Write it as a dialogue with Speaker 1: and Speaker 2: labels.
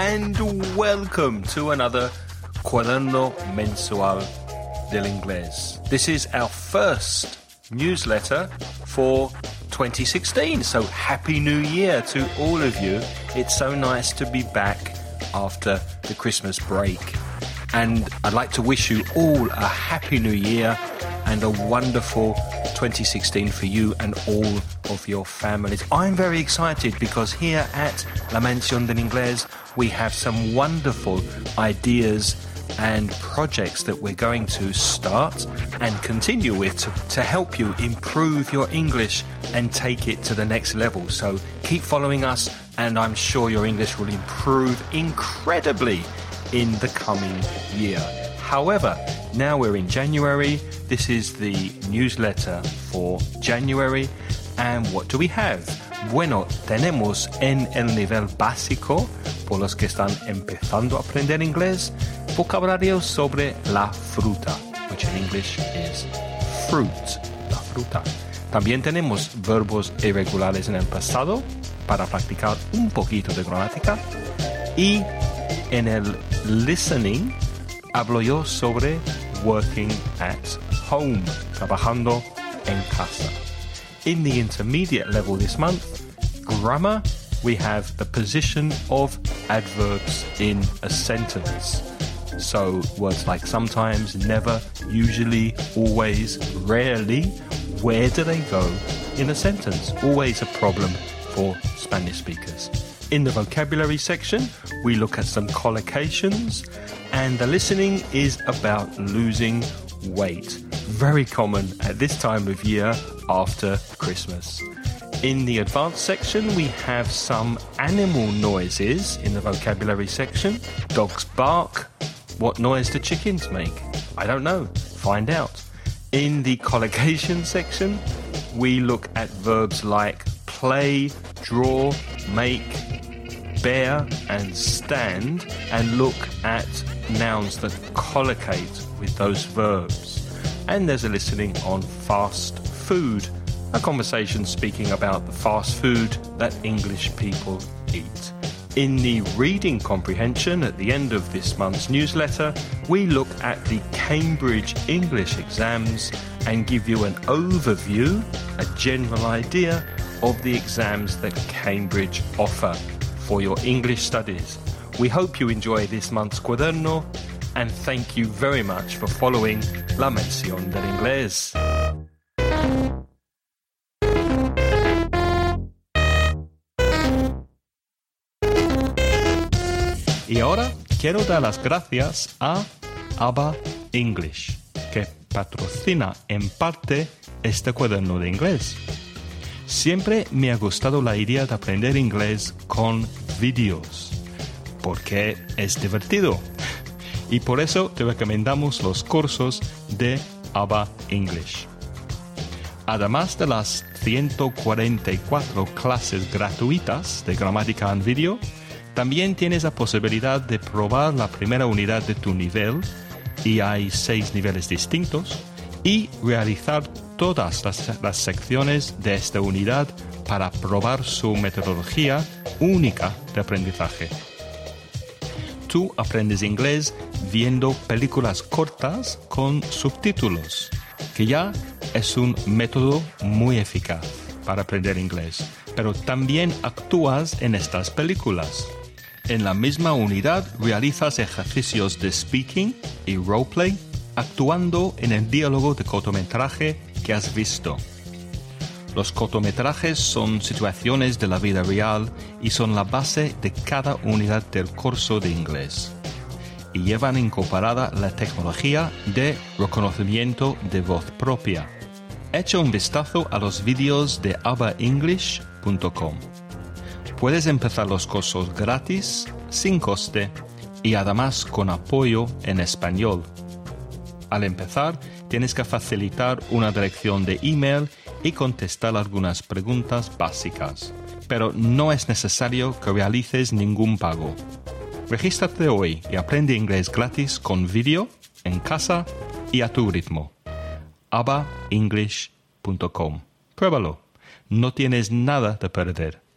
Speaker 1: and welcome to another Cuaderno Mensual del Inglés. This is our first newsletter for 2016, so Happy New Year to all of you. It's so nice to be back after the Christmas break, and I'd like to wish you all a Happy New Year and a wonderful 2016 for you and all of your families. I'm very excited because here at La Mansión del Inglés we have some wonderful ideas and projects that we're going to start and continue with to help you improve your English and take it to the next level. So keep following us and I'm sure your English will improve incredibly in the coming year. However, now we're in January. This is the newsletter for January. And what do we have? Bueno, tenemos en el nivel básico, por los que están empezando a aprender inglés, vocabulario sobre la fruta, which in English is fruit, la fruta. También tenemos verbos irregulares en el pasado para practicar un poquito de gramática. Y en el listening hablo yo sobre working at home, trabajando en casa. In the intermediate level this month, grammar, we have the position of adverbs in a sentence. So words like sometimes, never, usually, always, rarely, where do they go in a sentence? Always a problem for Spanish speakers. In the vocabulary section, we look at some collocations, and the listening is about losing weight. Very common at this time of year after Christmas. In the advanced section, we have some animal noises in the vocabulary section. Dogs bark. What noise do chickens make? I don't know. Find out. In the collocation section, we look at verbs like play, draw, make, bear and stand, and look at nouns that collocate with those verbs. And there's a listening on fast food, a conversation speaking about the fast food that English people eat. In the reading comprehension at the end of this month's newsletter, we look at the Cambridge English exams and give you an overview, a general idea of the exams that Cambridge offer for your English studies. We hope you enjoy this month's Cuaderno and thank you very much for following La Mansión del Inglés. Y ahora quiero dar las gracias a ABBA English, que patrocina en parte este cuaderno de inglés. Siempre me ha gustado la idea de aprender inglés con vídeos, porque es divertido. Y por eso te recomendamos los cursos de ABBA English. Además de las 144 clases gratuitas de gramática en vídeo, también tienes la posibilidad de probar la primera unidad de tu nivel, y hay 6 niveles distintos, y realizar todas las secciones de esta unidad para probar su metodología única de aprendizaje. Tú aprendes inglés viendo películas cortas con subtítulos, que ya es un método muy eficaz para aprender inglés, pero también actúas en estas películas. En la misma unidad realizas ejercicios de speaking y roleplay, actuando en el diálogo de cortometraje que has visto. Los cortometrajes son situaciones de la vida real y son la base de cada unidad del curso de inglés. Y llevan incorporada la tecnología de reconocimiento de voz propia. Echa un vistazo a los vídeos de abbaenglish.com. Puedes empezar los cursos gratis, sin coste y además con apoyo en español. Al empezar, tienes que facilitar una dirección de email y contestar algunas preguntas básicas, pero no es necesario que realices ningún pago. Regístrate hoy y aprende inglés gratis con vídeo, en casa y a tu ritmo. abbaenglish.com. Pruébalo. No tienes nada de perder.